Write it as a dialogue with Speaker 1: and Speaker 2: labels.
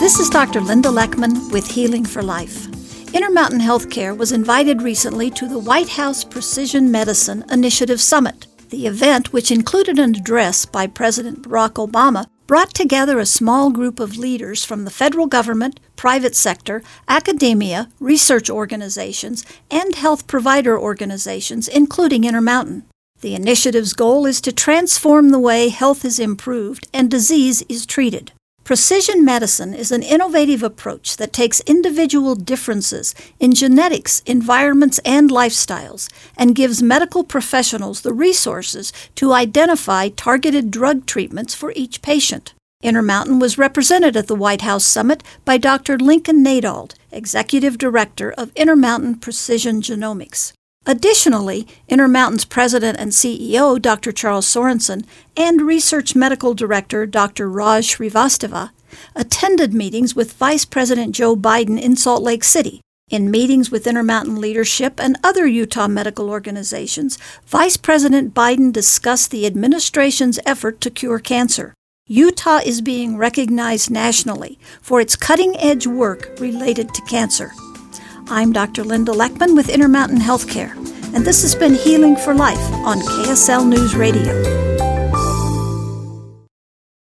Speaker 1: This is Dr. Linda Leckman with Healing for Life. Intermountain Healthcare was invited recently to the White House Precision Medicine Initiative Summit. The event, which included an address by President Barack Obama, brought together a small group of leaders from the federal government, private sector, academia, research organizations, and health provider organizations, including Intermountain. The initiative's goal is to transform the way health is improved and disease is treated. Precision medicine is an innovative approach that takes individual differences in genetics, environments, and lifestyles and gives medical professionals the resources to identify targeted drug treatments for each patient. Intermountain was represented at the White House Summit by Dr. Lincoln Nadald, Executive Director of Intermountain Precision Genomics. Additionally, Intermountain's President and CEO, Dr. Charles Sorensen, and Research Medical Director, Dr. Raj Srivastava, attended meetings with Vice President Joe Biden in Salt Lake City. In meetings with Intermountain leadership and other Utah medical organizations, Vice President Biden discussed the administration's effort to cure cancer. Utah is being recognized nationally for its cutting-edge work related to cancer. I'm Dr. Linda Leckman with Intermountain Healthcare, and this has been Healing for Life on KSL News Radio.